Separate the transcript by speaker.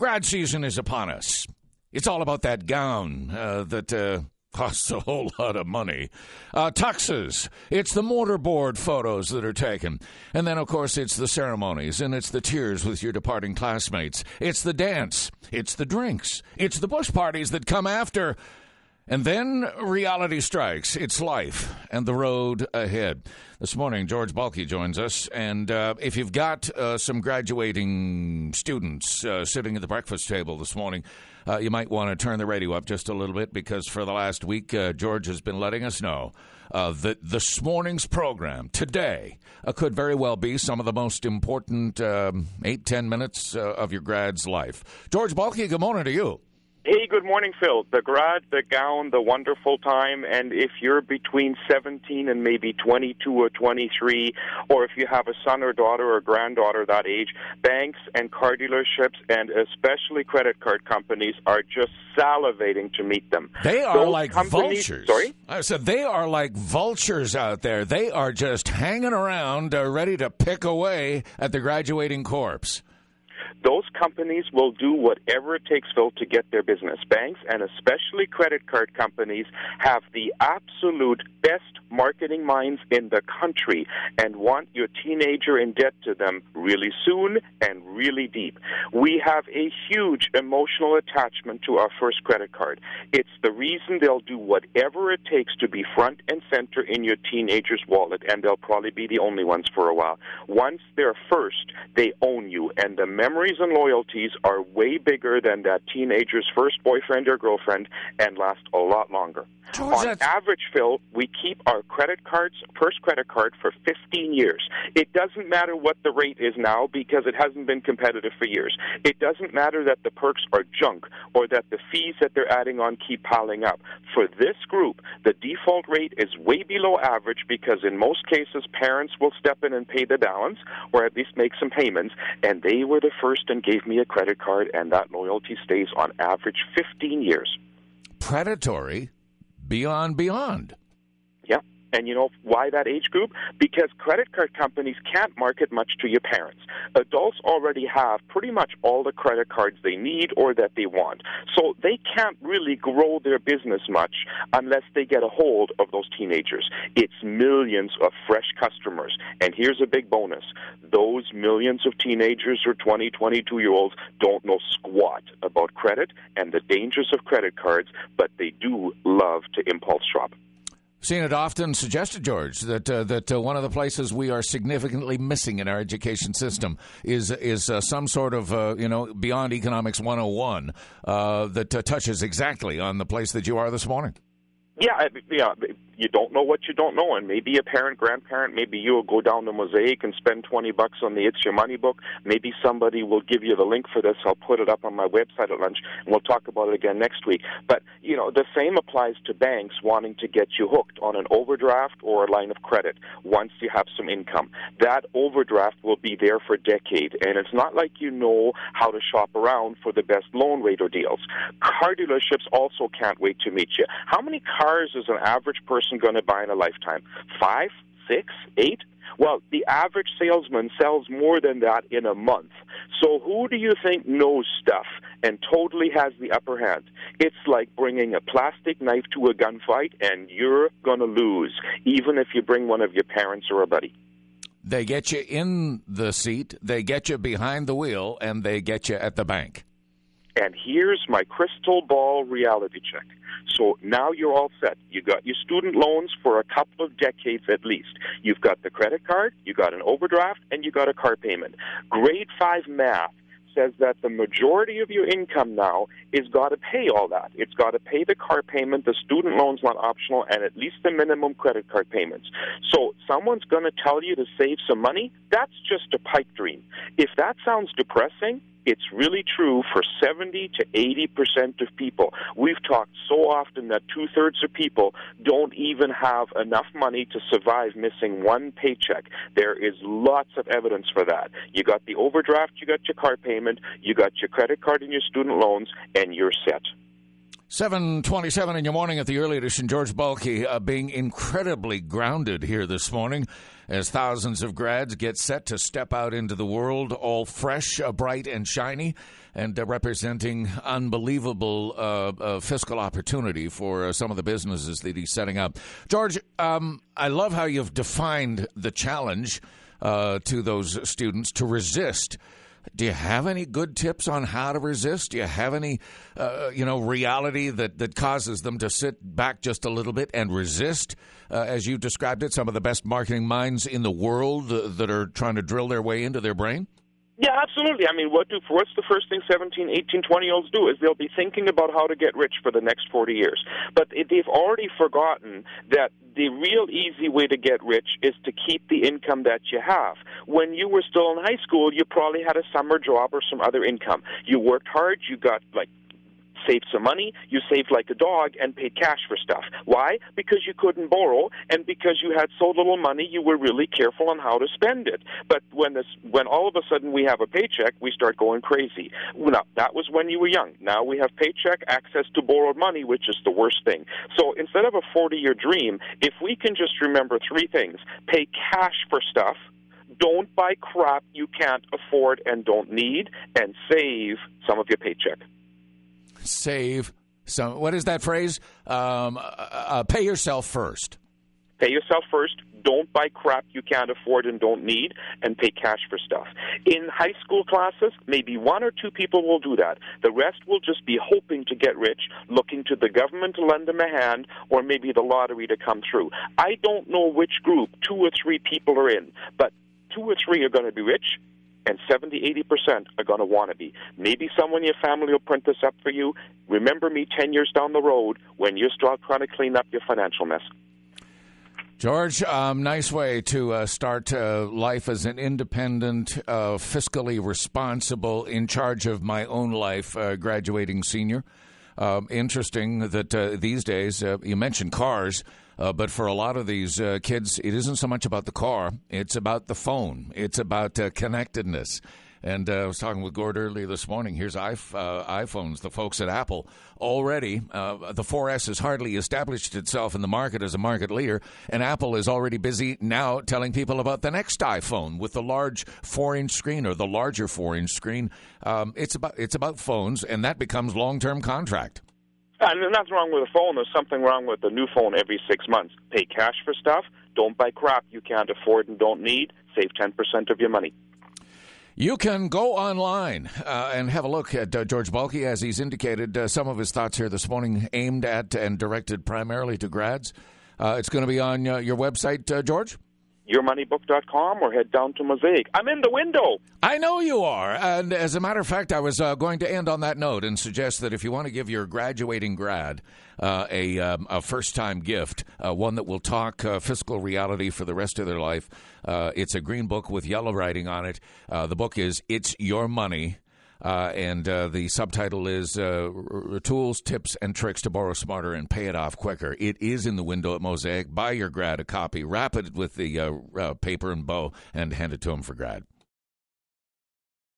Speaker 1: Grad season is upon us. It's all about that gown that costs a whole lot of money. Tuxes. It's the mortarboard photos that are taken. And then, of course, it's the ceremonies, and it's the tears with your departing classmates. It's the dance. It's the drinks. It's the bush parties that come after. And then reality strikes. It's life and the road ahead. This morning, George Balke joins us. And if you've got some graduating students sitting at the breakfast table this morning, you might want to turn the radio up just a little bit, because for the last week, George has been letting us know that this morning's program today could very well be some of the most important 8-10 minutes of your grad's life. George Balke, good morning to you.
Speaker 2: Hey, good morning, Phil. The grad, the gown, the wonderful time, and if you're between 17 and maybe 22 or 23, or if you have a son or daughter or granddaughter that age, banks and car dealerships and especially credit card companies are just salivating to meet them.
Speaker 1: They are like vultures.
Speaker 2: Sorry?
Speaker 1: I said they are like vultures out there. They are just hanging around, ready to pick away at the graduating corpse.
Speaker 2: Those companies will do whatever it takes, Phil, to get their business. Banks, and especially credit card companies, have the absolute best marketing minds in the country and want your teenager in debt to them really soon and really deep. We have a huge emotional attachment to our first credit card. It's the reason they'll do whatever it takes to be front and center in your teenager's wallet, and they'll probably be the only ones for a while. Once they're first, they own you, and the memories and loyalties are way bigger than that teenager's first boyfriend or girlfriend and last a lot longer.
Speaker 1: George,
Speaker 2: on average, Phil, we keep our first credit card for 15 years. It doesn't matter what the rate is now because it hasn't been competitive for years. It doesn't matter that the perks are junk or that the fees that they're adding on keep piling up. For this group, the default rate is way below average because in most cases, parents will step in and pay the balance or at least make some payments, and they were the first and gave me a credit card, and that loyalty stays on average 15 years.
Speaker 1: Predatory beyond.
Speaker 2: Yeah. And you know why that age group? Because credit card companies can't market much to your parents. Adults already have pretty much all the credit cards they need or that they want. So they can't really grow their business much unless they get a hold of those teenagers. It's millions of fresh customers. And here's a big bonus. Those millions of teenagers or 20, 22-year-olds don't know squat about credit and the dangers of credit cards, but they do love to impulse shop.
Speaker 1: Seen it often suggested, George, that one of the places we are significantly missing in our education system is some sort of beyond economics 101 that touches exactly on the place that you are this morning.
Speaker 2: Yeah, you don't know what you don't know, and maybe a parent, grandparent, maybe you will go down to Mosaic and spend $20 on the It's Your Money book. Maybe somebody will give you the link for this. I'll put it up on my website at lunch, and we'll talk about it again next week. But, the same applies to banks wanting to get you hooked on an overdraft or a line of credit once you have some income. That overdraft will be there for a decade, and it's not like you know how to shop around for the best loan rate or deals. Car dealerships also can't wait to meet you. How many cars is an average person going to buy in a lifetime? 5, 6, 8? Well, the average salesman sells more than that in a month. So who do you think knows stuff and totally has the upper hand? It's like bringing a plastic knife to a gunfight, and you're going to lose, even if you bring one of your parents or a buddy.
Speaker 1: They get you in the seat, they get you behind the wheel, and they get you at the bank.
Speaker 2: And here's my crystal ball reality check. So now you're all set. You got your student loans for a couple of decades at least. You've got the credit card, you got an overdraft, and you got a car payment. Grade 5 math says that the majority of your income now is got to pay all that. It's got to pay the car payment, the student loan's not optional, and at least the minimum credit card payments. So someone's going to tell you to save some money? That's just a pipe dream. If that sounds depressing, it's really true for 70 to 80% of people. We've talked so often that 2/3 of people don't even have enough money to survive missing one paycheck. There is lots of evidence for that. You got the overdraft, you got your car payment, you got your credit card and your student loans, and you're set.
Speaker 1: 7:27 in your morning at the early edition. George Balke being incredibly grounded here this morning as thousands of grads get set to step out into the world all fresh, bright, and shiny, and representing unbelievable fiscal opportunity for some of the businesses that he's setting up. George, I love how you've defined the challenge to those students to resist. Do you have any good tips on how to resist? Do you have any, reality that causes them to sit back just a little bit and resist? As you described it, some of the best marketing minds in the world that are trying to drill their way into their brain?
Speaker 2: Yeah, absolutely. I mean, what's the first thing 17, 18, 20-year-olds do is they'll be thinking about how to get rich for the next 40 years. But they've already forgotten that the real easy way to get rich is to keep the income that you have. When you were still in high school, you probably had a summer job or some other income. You worked hard, you got saved some money, you saved like a dog, and paid cash for stuff. Why? Because you couldn't borrow, and because you had so little money, you were really careful on how to spend it. But when all of a sudden we have a paycheck, we start going crazy. Now, that was when you were young. Now we have paycheck, access to borrowed money, which is the worst thing. So instead of a 40-year dream, if we can just remember three things: pay cash for stuff, don't buy crap you can't afford and don't need, and save some of your paycheck.
Speaker 1: Save some. What is that phrase? Pay yourself first.
Speaker 2: Pay yourself first. Don't buy crap you can't afford and don't need, and pay cash for stuff. In high school classes, maybe one or two people will do that. The rest will just be hoping to get rich, looking to the government to lend them a hand, or maybe the lottery to come through. I don't know which group 2 or 3 people are in, but 2 or 3 are going to be rich, and 70-80% are going to want to be. Maybe someone in your family will print this up for you. Remember me 10 years down the road when you're still trying to clean up your financial mess.
Speaker 1: George, nice way to start life as an independent, fiscally responsible, in charge of my own life, graduating senior. Interesting that these days, you mentioned cars, but for a lot of these kids, it isn't so much about the car. It's about the phone. It's about connectedness. And I was talking with Gord earlier this morning. Here's iPhones, the folks at Apple. Already, the 4S has hardly established itself in the market as a market leader, and Apple is already busy now telling people about the next iPhone with the large 4-inch screen or the larger 4-inch screen. It's about phones, and that becomes long-term contract.
Speaker 2: And nothing wrong with a phone. There's something wrong with a new phone every 6 months. Pay cash for stuff. Don't buy crap you can't afford and don't need. Save 10% of your money.
Speaker 1: You can go online and have a look at George Balke, as he's indicated some of his thoughts here this morning, aimed at and directed primarily to grads. It's going to be on your website, George?
Speaker 2: yourmoneybook.com, or head down to Mosaic. I'm in the window.
Speaker 1: I know you are. And as a matter of fact, I was going to end on that note and suggest that if you want to give your graduating grad a first-time gift, one that will talk fiscal reality for the rest of their life, it's a green book with yellow writing on it. The book is It's Your Money. And the subtitle is Tools, Tips, and Tricks to Borrow Smarter and Pay It Off Quicker. It is in the window at Mosaic. Buy your grad a copy, wrap it with the paper and bow, and hand it to him for grad.